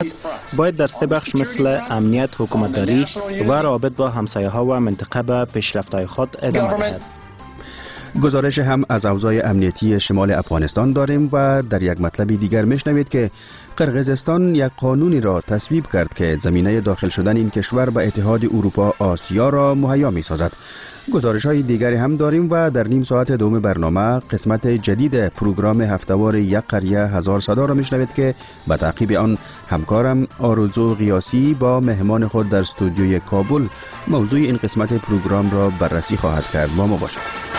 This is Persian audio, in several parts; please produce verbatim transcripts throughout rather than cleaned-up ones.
باید در سه بخش مثل امنیت، حکومتداری و روابط با همسایه‌ها و منطقه به پیشرفت‌های خود ادامه دهد. گزارش هم از اوضاع امنیتی شمال افغانستان داریم و در یک مطلب دیگر میشنوید که قرقیزستان یک قانونی را تصویب کرد که زمینه داخل شدن این کشور به اتحاد اروپا آسیا را مهیا می سازد. گزارش های دیگری هم داریم و در نیم ساعت دوم برنامه قسمت جدید پروگرام هفتهوار یک قریه هزار صدا را میشنوید که به تعقیب آن همکارم آرزو قیاسی با مهمان خود در استودیوی کابل موضوع این قسمت پروگرام را بررسی خواهد کرد. با ما باشید.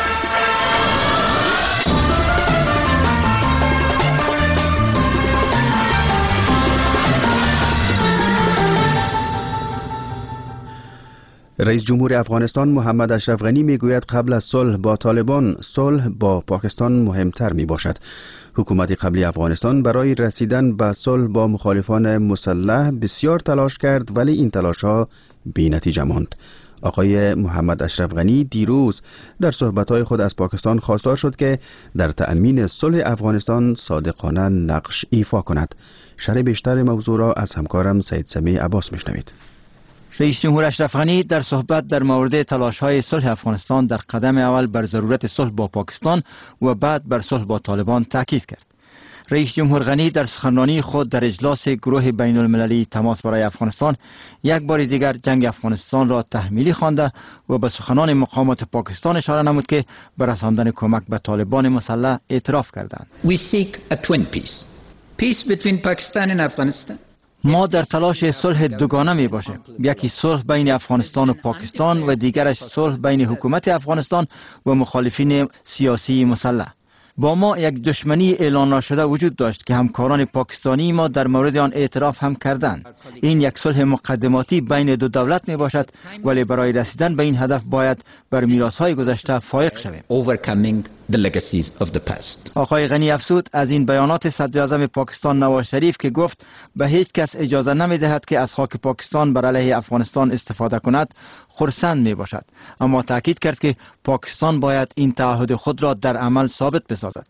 رئیس جمهور افغانستان محمد اشرف غنی میگوید قبل از صلح با طالبان صلح با پاکستان مهمتر می باشد. حکومت قبلی افغانستان برای رسیدن به صلح با مخالفان مسلح بسیار تلاش کرد ولی این تلاش ها بی نتیجه ماند. آقای محمد اشرف غنی دیروز در صحبت‌های خود از پاکستان خواستار شد که در تأمین صلح افغانستان صادقانه نقش ایفا کند. شرح بیشتر موضوع را از همکارم سید سمیع عباس میشنوید. رئیس جمهور اشرف غنی در صحبت در مورد تلاش‌های صلح افغانستان در قدم اول بر ضرورت صلح با پاکستان و بعد بر صلح با طالبان تاکید کرد. رئیس جمهور غنی در سخنرانی خود در اجلاس گروه بین المللی تماس برای افغانستان یک بار دیگر جنگ افغانستان را تحمیلی خوانده و به سخنان مقامات پاکستان اشاره نمود که به رساندن کمک به طالبان مسلح اعتراف کردند. We seek a twin peace. Peace between Pakistan and Afghanistan. ما در تلاش صلح دوگانه می باشیم. یکی صلح بین افغانستان و پاکستان و دیگرش صلح بین حکومت افغانستان و مخالفین سیاسی مسلح. با ما یک دشمنی اعلان نشده وجود داشت که همکاران پاکستانی ما در مورد آن اعتراف هم کردند. این یک صلح مقدماتی بین دو دولت می باشد ولی برای رسیدن به این هدف باید بر میراث‌های گذشته فائق شویم. Overcoming the legacies of the past. آقای غنی افزود از این بیانات صدر اعظم پاکستان نواز شریف که گفت به هیچ کس اجازه نمی دهد که از خاک پاکستان بر علیه افغانستان استفاده کند خرسند می باشد، اما تاکید کرد که پاکستان باید این تعهد خود را در عمل ثابت بسازد.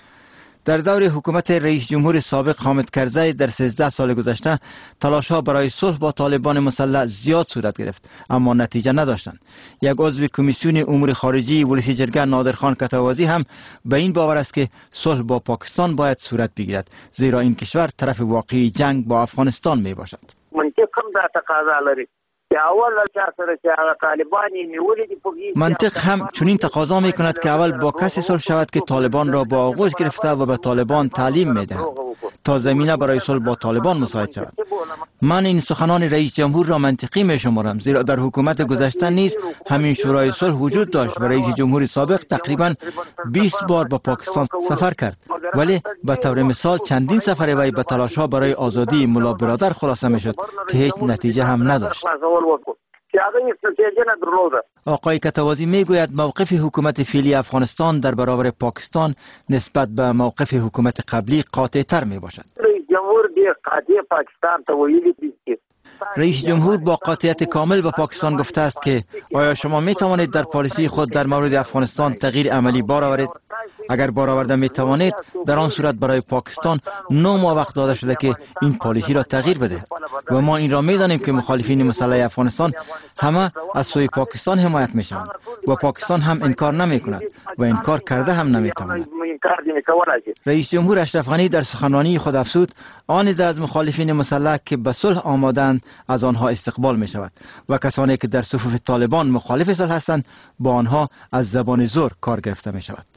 در دور حکومت رئیس جمهور سابق حامد کرزی در سیزده سال گذشته تلاش‌ها برای صلح با طالبان مسلح زیاد صورت گرفت اما نتیجه نداشتند. یک عضو کمیسیون امور خارجی ولسی جرگه نادرخان کتوازی هم به این باور است که صلح با پاکستان باید صورت بگیرد زیرا این کشور طرف واقعی جنگ با افغانستان می باشد. منطق هم چنین تقاضا می کند که اول با کسی صلح شود که طالبان را با آغوش گرفته و به طالبان تعلیم می دهد تا زمینه برای صلح با طالبان مساعد شود. من این سخنان رئیس جمهور را منطقی می شمارم زیرا در حکومت گذشته نیز همین شورای صلح وجود داشت و رئیس جمهور سابق تقریبا بیست بار به پاکستان سفر کرد ولی به طور مثال چندین سفر وی به تلاش‌ها برای آزادی ملا برادر خلاصه می شد که هیچ نتیجه هم نداشت. آقای کتوازی می گوید موقف حکومت فعلی افغانستان در برابر پاکستان نسبت به موقف حکومت قبلی قاطع تر می باشد. رئیس جمهور با قاطعیت کامل به پاکستان گفته است که آیا شما می توانید در پالیسی خود در مورد افغانستان تغییر عملی بار آورید؟ اگر بار آورده می توانید در آن صورت برای پاکستان نه ماه وقت داده شده که این پالیسی را تغییر بده و ما این را می دانیم که مخالفین مسلح افغانستان همه از سوی پاکستان حمایت می شوند و پاکستان هم انکار نمی کند و انکار کرده هم نمی تواند. رئیس جمهور اشرف غنی در سخنرانی خود افزود آن عده از مخالفین مسلح که به صلح آمادند از آنها استقبال می شود و کسانی که در صفوف طالبان مخالف صلح هستند با آنها از زبان زور کار گرفته می شود.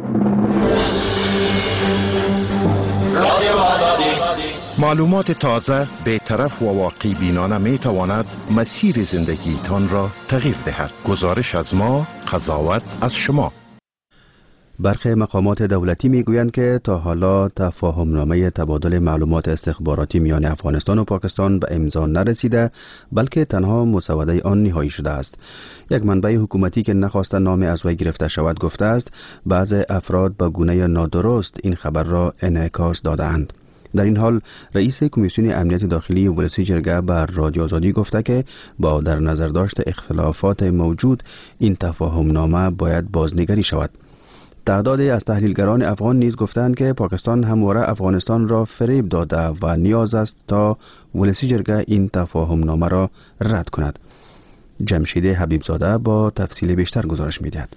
معلومات تازه، بی‌طرف و واقعی بینانه می تواند مسیر زندگی تان را تغییر دهد. گزارش از ما، قضاوت از شما. برخی مقامات دولتی میگویند که تا حالا تفاهمنامه تبادل معلومات استخباراتی میان افغانستان و پاکستان به امضا نرسیده بلکه تنها مسوده آن نهایی شده است. یک منبع حکومتی که نخواسته نام از وی گرفته شود گفته است بعضی افراد به گونه نادرست این خبر را انعکاس داده‌اند. در این حال رئیس کمیسیون امنیت داخلی ولسی جرگه بر رادیو آزادی گفته که با در نظر داشت اختلافات موجود این تفاهمنامه باید بازنگری شود. تعدادی از تحلیلگران افغان نیز گفتند که پاکستان همواره افغانستان را فریب داده و نیاز است تا ولسی جرگه این تفاهم نامه را رد کند. جمشید حبیبزاده با تفصیل بیشتر گزارش می‌دهد.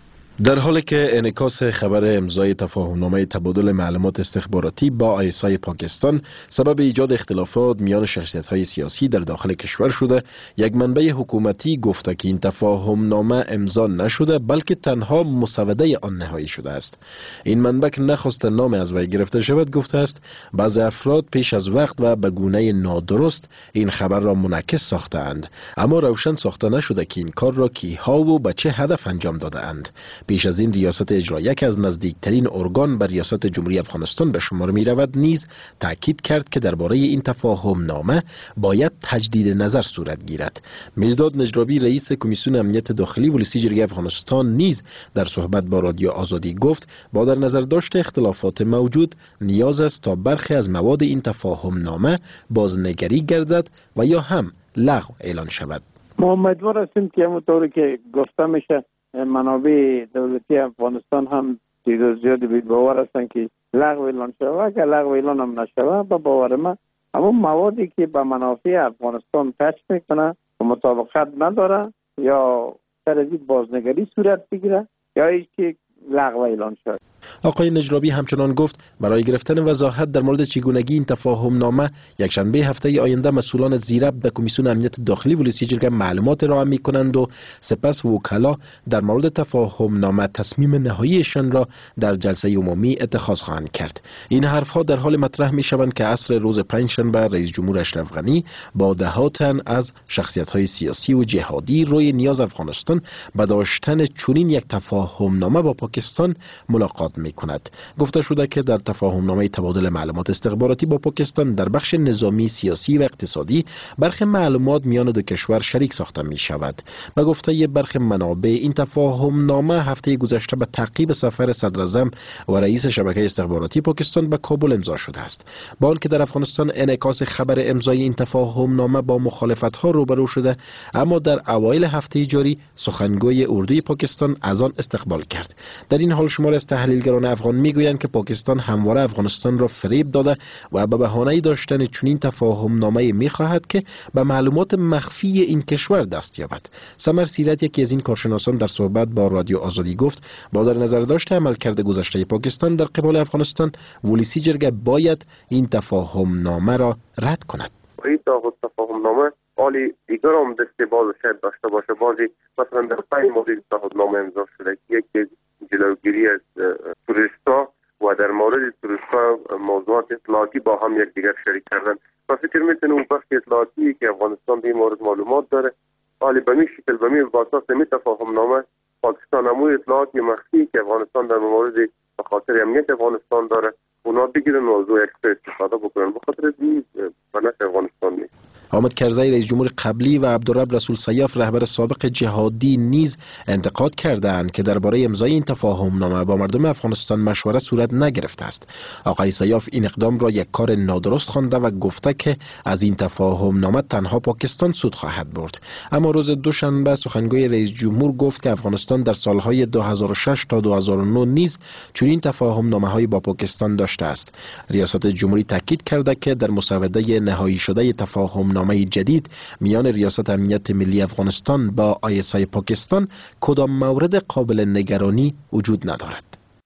در حالی که انعکاس خبر امضای تفاهمنامه تبادل معلومات استخباراتی با آی اس آی پاکستان سبب ایجاد اختلافات میان شخصیت‌های سیاسی در داخل کشور شده، یک منبع حکومتی گفته که این تفاهمنامه امضا نشده بلکه تنها مسوده آن نهایی شده است. این منبع که نخواست نام از وی گرفته شود گفته است بعضی افراد پیش از وقت و به گونه نادرست این خبر را منعکس ساخته‌اند، اما روشن ساخته نشده که این کار را کیها و به چه هدف انجام داده‌اند. پیش از این ریاست اجرایی که از نزدیکترین ارگان به ریاست جمهوری افغانستان به شمار می رود نیز تاکید کرد که درباره این تفاهم نامه باید تجدید نظر صورت گیرد. مرداد نجرابی رئیس کمیسیون امنیت داخلی ولسی جرگه افغانستان نیز در صحبت با رادیو آزادی گفت با در نظر داشت اختلافات موجود نیاز است تا برخی از مواد این تفاهم نامه بازنگری گردد و یا هم لغو اعلان شود. ما امیدوار هستیم که همونطوری که گفته میشه منابع دولتی افغانستان هم تعداد زیادی به باور هستند که لغو اعلان شود. اگر لغو اعلان هم نشود به باور من همون موادی که به منافع افغانستان تچ میکنه و مطابقت نداره یا تردید بازنگری صورت بگیره یا هیچ که لغو اعلان شد. آقای نجرابی همچنان گفت برای گرفتن وضاحت در مورد چگونگی این تفاهم نامه یکشنبه هفته آینده مسئولان زیرب در کمیسیون امنیت داخلی ولسی جرگه معلومات ارائه می‌کنند و سپس وکلا در مورد تفاهم نامه تصمیم نهاییشان را در جلسه عمومی اتخاذ خواهند کرد. این حرفها در حال مطرح می‌شوند که عصر روز پنجشنبه رئیس جمهور اشرف غنی با دهاتن از شخصیت‌های سیاسی و جهادی روی نیاز افغانستان به داشتن چنین یک تفاهم نامه با پاکستان ملاقات می کند. گفته شده که در تفاهم نامه تبادل معلومات استخباراتی با پاکستان در بخش نظامی، سیاسی و اقتصادی برخی معلومات میان دو کشور شریک ساخته می شود. به گفته برخی منابع این تفاهم نامه هفته گذشته به تعقیب سفر صدر اعظم و رئیس شبکه استخباراتی پاکستان به کابل امضا شده است. با آنکه در افغانستان انعکاس خبر امضای این تفاهم نامه با مخالفت ها روبرو شده، اما در اوایل هفته جاری سخنگوی اردوی پاکستان از آن استقبال کرد. در این حال شمار از تحلیلگران افغان میگویند که پاکستان همواره افغانستان را فریب داده و به بهانه داشتن چنین تفاهم نامه میخواهد که به معلومات مخفی این کشور دست یابد. سمر سیرت یکی از این کارشناسان در صحبت با رادیو آزادی گفت با در نظر داشت عملکرد گذشته پاکستان در قبال افغانستان ولسی جرگه باید این تفاهم نامه را رد کند. این تفاهم نامه حالی دیگر هم دسته باز شاید داشته باشه. بازی مثلا در پنج مورد تفاهم نامه امضا شده، یک جلوگیری از توریستا و در مورد توریستا موضوعات اطلاعاتی با هم یک دیگر شریک کردن. و فکر میکنم اون بخش اطلاعاتی که افغانستان به این مورد معلومات داره حالی به می شکل به می باساس می تفاهم نامه پاکستان همون اطلاعاتی مخفی که افغانستان در مورد به خاطر امنیت افغانستان داره اونا بگیرن موضوع اکستر استفاده بکنن. به خاطر این به نفع افغانستان نیست. حامد کرزی رئیس جمهور قبلی و عبدالرب رسول سیاف رهبر سابق جهادی نیز انتقاد کردند که درباره امضای این تفاهم نامه با مردم افغانستان مشوره صورت نگرفته است. آقای سیاف این اقدام را یک کار نادرست خوانده و گفته که از این تفاهم نامه تنها پاکستان سود خواهد برد. اما روز دوشنبه سخنگوی رئیس جمهور گفت که افغانستان در سالهای دو هزار و شش تا دو هزار و نه نیز چنین تفاهم نامه های با پاکستان داشته است. ریاست جمهوری تاکید کرده که در مسوده نهایی شده تفاهم نامه جدید میان ریاست امنیت ملی افغانستان با آی اس آی پاکستان کدام مورد قابل نگرانی وجود ندارد.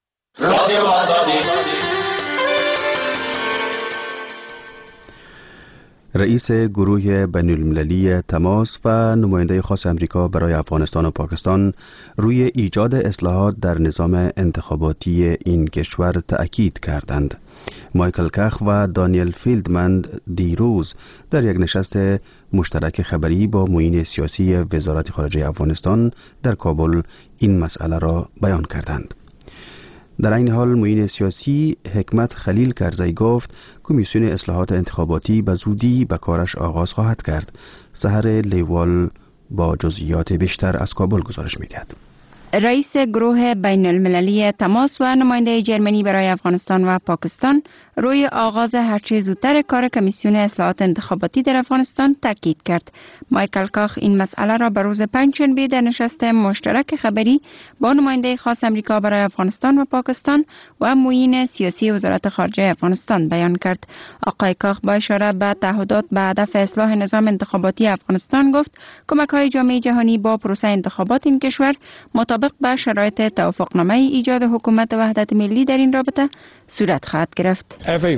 رئیس گروه بین‌المللی تماس و نماینده خاص امریکا برای افغانستان و پاکستان روی ایجاد اصلاحات در نظام انتخاباتی این کشور تأکید کردند. مایکل کخ و دانیل فیلدمند دیروز در یک نشست مشترک خبری با معین سیاسی وزارت خارجه افغانستان در کابل این مسئله را بیان کردند. در این حال معین سیاسی حکمت خلیل کرزی گفت کمیسیون اصلاحات انتخاباتی به زودی به کارش آغاز خواهد کرد. سحر لیوال با جزئیات بیشتر از کابل گزارش می‌دهد. رئیس گروه بین المللی تماس و نماینده جرمنی برای افغانستان و پاکستان روی آغاز هرچه زودتر کار کمیسیون اصلاحات انتخاباتی در افغانستان تاکید کرد. مایکل کاخ این مسئله را به روز پنجشنبه در نشست مشترک خبری با نماینده خاص امریکا برای افغانستان و پاکستان و معین سیاسی وزارت خارجه افغانستان بیان کرد. آقای کاخ با اشاره به تعهدات به هدف اصلاح نظام انتخاباتی افغانستان گفت کمک‌های جامعه جهانی با پروسه انتخابات این کشور مطابق با شرایط توافقنامه ایجاد حکومت وحدت ملی در این رابطه صورت خواهد گرفت.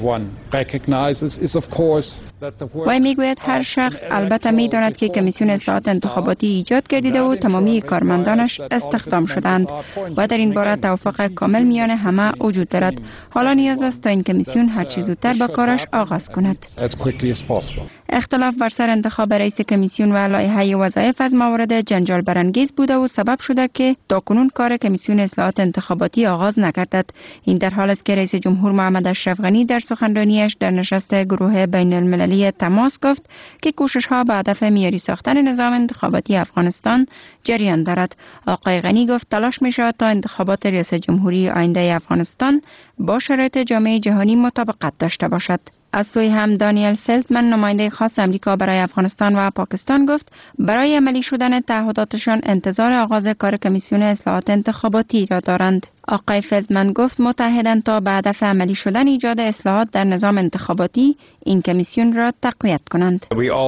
وی میگوید هر شخص البته میداند که کمیسیون اصلاحات انتخاباتی ایجاد گردیده و تمامی کارمندانش استخدام شدند و در این باره توافق کامل میان همه وجود دارد. حالا نیاز است تا این کمیسیون هر چه زودتر با کارش آغاز کند. اختلاف بر سر انتخاب رئیس کمیسیون و لایحه وظایف از موارد جنجال برانگیز بوده و سبب شده که تاکنون کار کمیسیون اصلاحات انتخاباتی آغاز نگردد. این در حال است که رئیس جمهور محمد اشرف غنی در سخنرانیش در نشست گروه بین المللی تماس گفت که کوشش‌ها به هدف معیاری ساختن نظام انتخاباتی افغانستان جریان دارد. آقای غنی گفت تلاش می‌شود تا انتخابات ریاست جمهوری آینده افغانستان با شرایط جامعه جهانی مطابقت داشته باشد. از سوی هم دانیل فلتمن نماینده خاص امریکا برای افغانستان و پاکستان گفت برای عملی شدن تعهداتشان انتظار آغاز کار کمیسیون اصلاحات انتخاباتی را دارند. آقای فلتمن گفت متحدند تا به هدف عملی شدن ایجاد اصلاحات در نظام انتخاباتی این کمیسیون را تقویت کنند.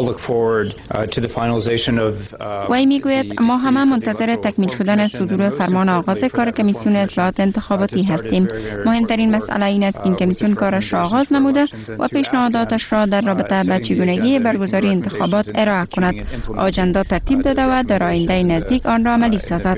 وی میگوید ما همه منتظر تکمیل شدن صدور فرمان آغاز کار کمیسیون اصلاحات انتخاباتی هستیم. مهمترین مسئله این است که این کمیسیون کارش را آغاز نموده و پیشنهاداتش را در رابطه با چگونگی برگزاری انتخابات ارائه کند. آجندا ترتیب داده و در آینده نزدیک آن را عملی سازد.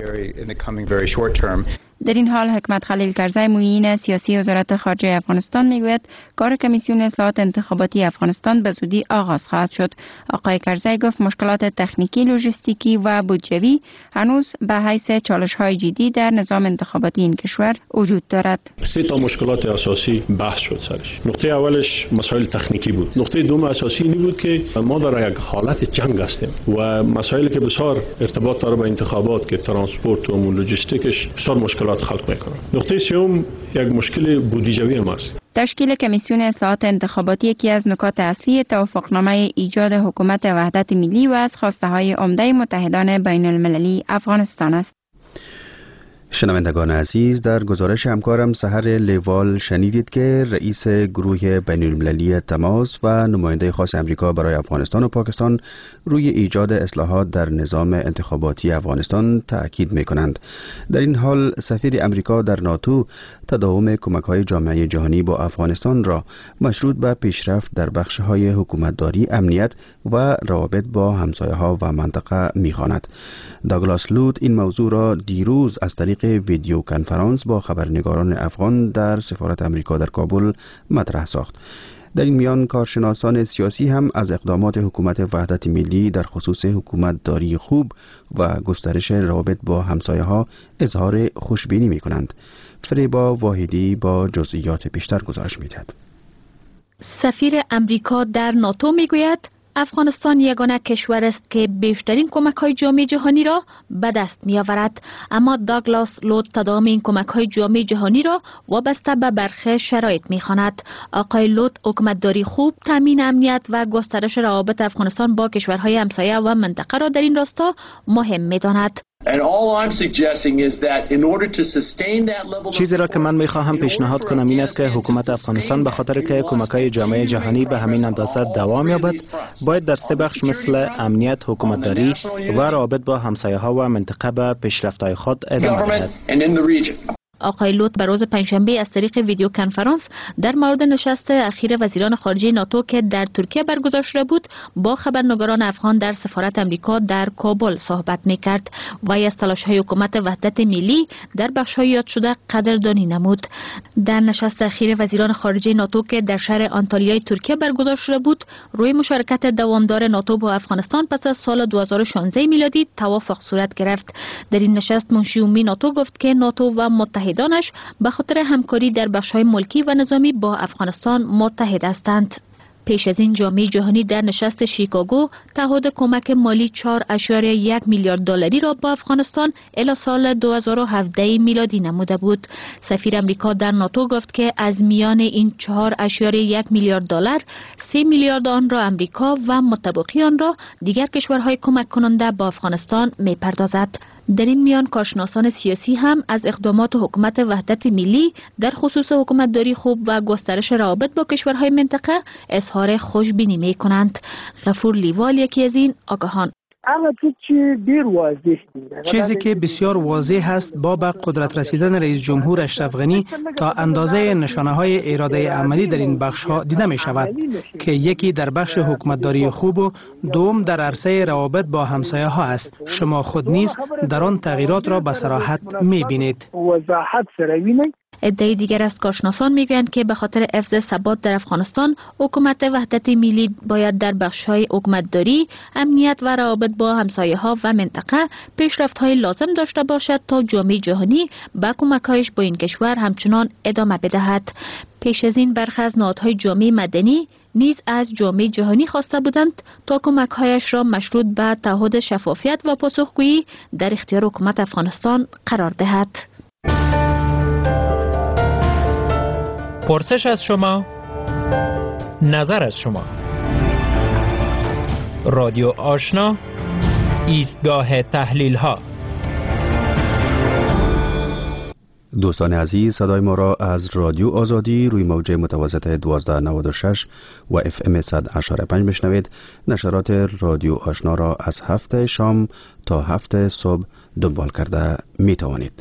در این حال حکمت خلیل کرزی معین سیاسی وزارت خارجه افغانستان میگوید کار کمیسیون اصلاحات انتخاباتی افغانستان به زودی آغاز خواهد شد. آقای کرزی گفت مشکلات تکنیکی، لوجستیکی و بودجوی هنوز به حیث چالش‌های جدی در نظام انتخاباتی این کشور وجود دارد. سه تا مشکلات اساسی بحث شد سرش. نقطه اولش مسائل تکنیکی بود. نقطه دوم اساسی این بود که ما در یک حالت جنگ هستیم و مسائلی که بسیار ارتباط داره با انتخابات که ترانسپورت و لوجستیکش بسیار مشکلات خلق میکنه. نقطه سوم یک مشکل بودجوی هم است. تشکیل کمیسیون اصلاحات انتخاباتی یکی از نکات اصلی توافقنامه ایجاد حکومت وحدت ملی و از خواسته های عمده متحدان بین المللی افغانستان است. شنوندگان عزیز، در گزارش همکارم سحر لیوال شنیدید که رئیس گروه بین المللی تماس و نماینده خاص امریکا برای افغانستان و پاکستان روی ایجاد اصلاحات در نظام انتخاباتی افغانستان تأکید می کنند. در این حال سفیر امریکا در ناتو تداوم کمک‌های جامعه جهانی با افغانستان را مشروط به پیشرفت در بخش‌های حکومتداری، امنیت و روابط با همسایه‌ها و منطقه می‌خواند. داگلاس لوت این موضوع را دیروز از طریق ویدیو کنفرانس با خبرنگاران افغان در سفارت امریکا در کابل مطرح ساخت. در این میان کارشناسان سیاسی هم از اقدامات حکومت وحدت ملی در خصوص حکومتداری خوب و گسترش روابط با همسایه‌ها اظهار خوشبینی می‌کنند. فریبا واحدی با جزئیات بیشتر گزارش می‌دهد. سفیر امریکا در ناتو میگوید افغانستان یگانه کشور است که بیشترین کمک‌های جامعه جهانی را به دست می‌آورد، اما داگلاس لوت تداوم این کمک‌های جامعه جهانی را وابسته به برخی شرایط می‌خواند. آقای لوت حکومتداری خوب، تامین امنیت و گسترش روابط افغانستان با کشورهای همسایه و منطقه را در این راستا مهم می‌داند. چیزی را که من میخواهم پیشنهاد کنم این است که حکومت افغانستان به خاطر که کمک‌های جامعه جهانی به همین اندازه دوام یابد باید در سه بخش مثل امنیت، حکومتداری و روابط با همسایه‌ها و منطقه به پیشرفت‌های خود ادامه دهد. آقای لوت به روز پنجشنبه از طریق ویدیو کنفرانس در مورد نشست اخیر وزیران خارجه ناتو که در ترکیه برگزار شده بود با خبرنگاران افغان در سفارت امریکا در کابل صحبت می‌کرد و از تلاش‌های حکومت وحدت ملی در بخش‌های یاد شده قدردانی نمود. در نشست اخیر وزیران خارجه ناتو که در شهر آنتالیای ترکیه برگزار شده بود روی مشارکت دوامدار ناتو با افغانستان پس از سال دو هزار و شانزده میلادی توافق صورت گرفت. در این نشست منشی عمومی ناتو گفت که ناتو و متحدانش به خاطر همکاری در بخش‌های ملکی و نظامی با افغانستان متحد هستند. پیش از این جامعه جهانی در نشست شیکاگو تعهد کمک مالی چهار و یک میلیارد دلاری را با افغانستان الی سال دو هزار و هفده میلادی نموده بود. سفیر امریکا در ناتو گفت که از میان این چهار و یک میلیارد دلار سه میلیارد آن را امریکا و متبقی آن را دیگر کشورهای کمک کننده با افغانستان میپردازد. در این میان کارشناسان سیاسی هم از اقدامات حکومت وحدت ملی در خصوص حکومتداری خوب و گسترش روابط با کشورهای منطقه اظهار خوشبینی می کنند. غفور لیوال یکی از این آگاهان: چیزی که بسیار واضح است با به قدرت رسیدن رئیس جمهور اشرف غنی تا اندازه نشانه های اراده عملی در این بخش ها دیده می شود که یکی در بخش حکومتداری خوب و دوم در عرصه روابط با همسایه ها است. شما خود نیز در آن تغییرات را به صراحت می بینید. عده دیگر از کارشناسان میگویند که به خاطر حفظ ثبات در افغانستان حکومت وحدت ملی باید در بخش‌های حکومتداری، امنیت و روابط با همسایه‌ها و منطقه پیشرفت‌های لازم داشته باشد تا جامعه جهانی به کمک‌هایش با این کشور همچنان ادامه بدهد. پیش از این برخی از نهادهای جامعه مدنی نیز از جامعه جهانی خواسته بودند تا کمک‌هایش را مشروط به تعهد شفافیت و پاسخگویی در اختیار حکومت افغانستان قرار دهد. پرسش از شما، نظر از شما. رادیو آشنا، ایستگاه تحلیل ها. دوستان عزیز، صدای ما را از رادیو آزادی روی موج متوسط دوازده نود و شش و اف ام صد و پنج بشنوید. نشرات رادیو آشنا را از هفت شام تا هفت صبح دنبال کرده می توانید.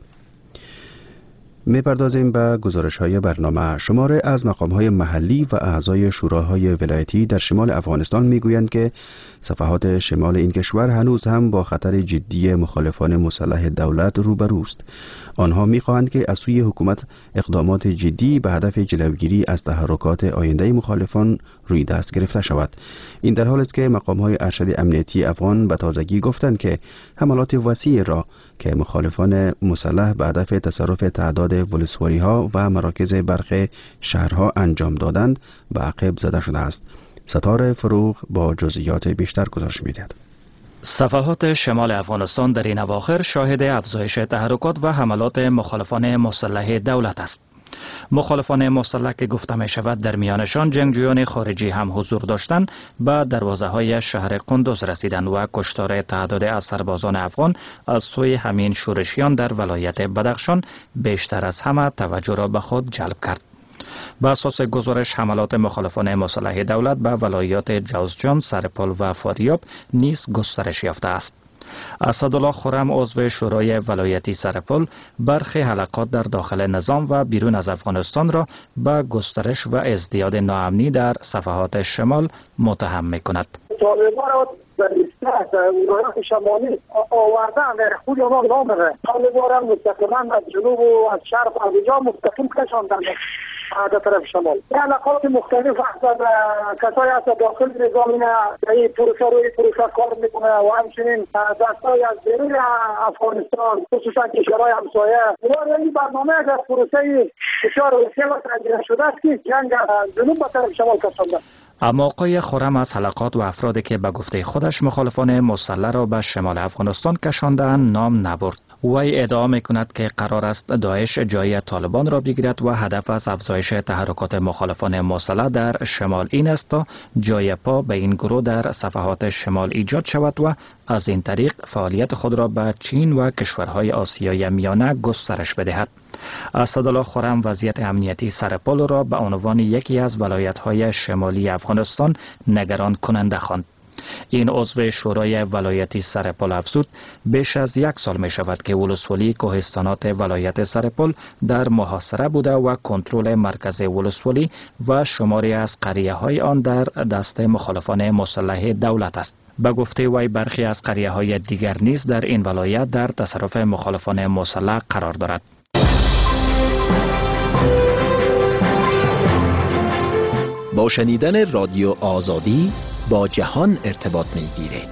می پردازیم به گزارش های برنامه. شماره از مقام های محلی و اعضای شوراهای ولایتی در شمال افغانستان می گویند که صفحات شمال این کشور هنوز هم با خطر جدی مخالفان مسلح دولت روبروست. آنها می خواهند که از سوی حکومت اقدامات جدی به هدف جلوگیری از تحرکات آینده مخالفان روی دست گرفته شود. این در حالی است که مقام های ارشد امنیتی افغان به تازگی گفتند که حملات وسیع را که مخالفان مسلح به هدف تصرف تعداد ولسوالی ها و مراکز برخی شهرها انجام دادند به عقب زده شده است. ستاره فروغ با جزئیات بیشتر گزارش می‌دهد. صفحات شمال افغانستان در این اواخر شاهد افزایش تحرکات و حملات مخالفان مسلح دولت است. مخالفان مسلح که گفته می شود در میانشان جنگجویان خارجی هم حضور داشتند به دروازه های شهر قندوز رسیدند و کشتار تعداد از سربازان افغان از سوی همین شورشیان در ولایت بدخشان بیشتر از همه توجه را به خود جلب کرد. بر اساس گزارش حملات مخالفان مسلح دولت به ولایات جوزجان، سرپل و فاریاب نیز گسترش یافته است. اسدالله خرم عضو شورای ولایتی سرپل برخی حلقات در داخل نظام و بیرون از افغانستان را به گسترش و ازدیاد ناامنی در صفحات شمال متهم می‌کند. در ولایات شمالی آوردن در خود ما نامره طالبان مستقیما از جنوب و از شرق از اینجا مستقیم کشاندن در طرف شمال. علاقات مختلف هستند. کسایی هست داخل نظام این پروسه روی پروسه کار میکنه و همچنین دستای از بیرون افغانستان خصوصا کشورهای همسایه و این برنامه از پروسه فشار وسیع و تنظیم شده است که جنگ جنوب به طرف شمال کشانده. اما آقای خرم از حلقات و افرادی که به گفته خودش مخالفان مسلح را به شمال افغانستان کشانده‌اند نام نبرد. وی ادعا می‌کند که قرار است داعش جای طالبان را بگیرد و هدف از افزایش تحرکات مخالفان مسلح در شمال این است تا جای پا به این گروه در صفحات شمال ایجاد شود و از این طریق فعالیت خود را به چین و کشورهای آسیای میانه گسترش بدهد. اسدالله خرم وضعیت امنیتی سرپل را به عنوان یکی از ولایت‌های شمالی افغانستان نگران کننده خواند. این عضو شورای ولایتی سرپل افزود بیش از یک سال می شود که ولسوالی کوهستانات ولایت سرپل در محاصره بوده و کنترل مرکز ولسوالی و شماری از قریه های آن در دست مخالفان مسلح دولت است. به گفته وی برخی از قریه های دیگر نیز در این ولایت در تصرف مخالفان مسلح قرار دارد. با شنیدن رادیو آزادی با جهان ارتباط می گیرید.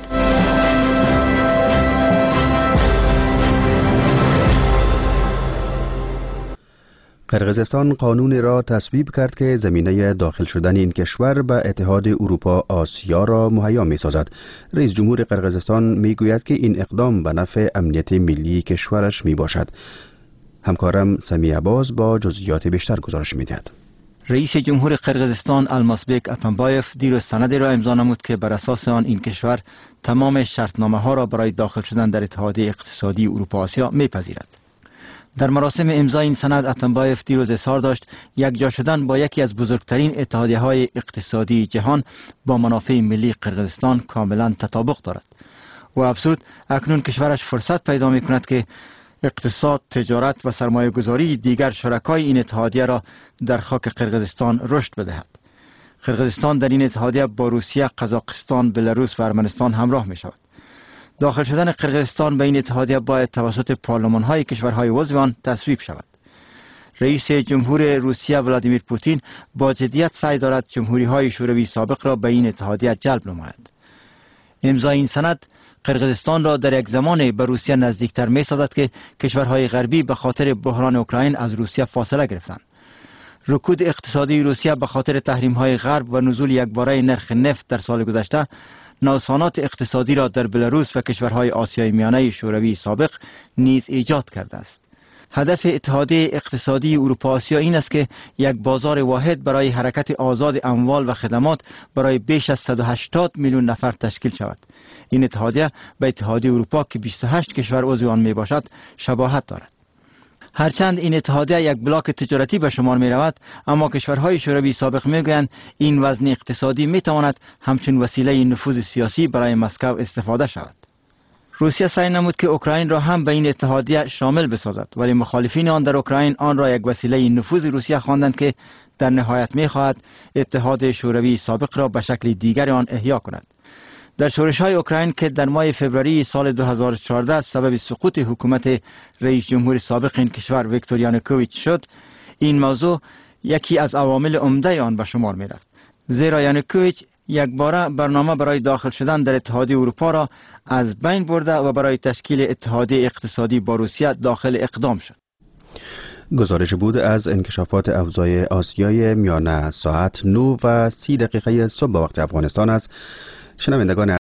قرقیزستان قانونی را تصویب کرد که زمینه داخل شدن این کشور به اتحاد اروپا آسیا را مهیا می سازد. رئیس جمهور قرقیزستان می گوید که این اقدام به نفع امنیت ملی کشورش می باشد. همکارم سمیع باز با جزئیات بیشتر گزارش می دهد. رئیس جمهور قرقیزستان المازبک اتنبایف دیروز سندی را امضا نمود که بر اساس آن این کشور تمام شرطنامه ها را برای داخل شدن در اتحادیه اقتصادی اروپا آسیا میپذیرد. در مراسم امضای این سند اتنبایف دیروز اظهار داشت یک جا شدن با یکی از بزرگترین اتحادیه های اقتصادی جهان با منافع ملی قرقیزستان کاملا تطابق دارد و افزود اکنون کشورش فرصت پیدا می کند که اقتصاد، تجارت و سرمایه گذاری دیگر شرکای این اتحادیه را در خاک قرقیزستان رشد بدهد. قرقیزستان در این اتحادیه با روسیه، قزاقستان، بلاروس و ارمنستان همراه می شود. داخل شدن قرقیزستان به این اتحادیه باید توسط پارلمان های کشورهای عضو آن تصویب شود. رئیس جمهور روسیه ولادیمیر پوتین با جدیت سعی دارد جمهوری های شوروی سابق را به این اتحادیه جلب نماید. امضای این سند قرقیزستان را در یک زمان به روسیه نزدیکتر می سازد که کشورهای غربی به خاطر بحران اوکراین از روسیه فاصله گرفتند. رکود اقتصادی روسیه به خاطر تحریم های غرب و نزول یکباره نرخ نفت در سال گذشته نوسانات اقتصادی را در بلاروس و کشورهای آسیای میانه شوروی سابق نیز ایجاد کرده است. هدف اتحادیه اقتصادی اروپا آسیا این است که یک بازار واحد برای حرکت آزاد اموال و خدمات برای بیش از صد و هشتاد میلیون نفر تشکیل شود. این اتحادیه به اتحادیه اروپا که بیست و هشت کشور عضو آن می باشد شباهت دارد. هرچند این اتحادیه یک بلاک تجارتی به شمار می رود، اما کشورهای شوروی سابق می گویند این وزن اقتصادی می تواند همچون وسیله نفوذ سیاسی برای مسکو استفاده شود. روسیه سعی نمود که اوکراین را هم به این اتحادیه شامل بسازد، ولی مخالفین آن در اوکراین آن را یک وسیله نفوذ روسیه خواندند که در نهایت می خواهد اتحاد شوروی سابق را به شکل دیگر آن احیا کند. در شورش‌های اوکراین که در ماه فوریه سال دو هزار و چهارده سبب سقوط حکومت رئیس جمهور سابق این کشور ویکتور یانوکوویچ شد، این موضوع یکی از عوامل عمده آن به شمار می رفت. زیرا یانوکوویچ یک باره برنامه برای داخل شدن در اتحادیه اروپا را از بین برده و برای تشکیل اتحادیه اقتصادی با روسیه داخل اقدام شد. گزارش بود از انکشافات اوضاع آسیای میانه ساعت نه و سی دقیقه صبح وقت افغانستان است. شنوندگان